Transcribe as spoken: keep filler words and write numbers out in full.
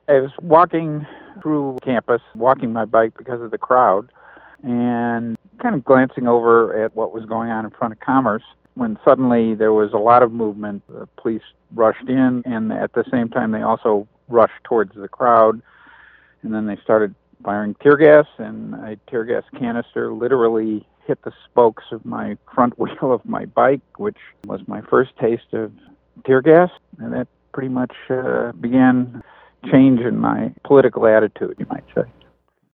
I was walking through campus, walking my bike because of the crowd, and kind of glancing over at what was going on in front of Commerce when suddenly there was a lot of movement. The police rushed in, and at the same time they also rushed towards the crowd, and then they started firing tear gas, and a tear gas canister literally hit the spokes of my front wheel of my bike, which was my first taste of tear gas, and that pretty much uh, began change in my political attitude, you might say.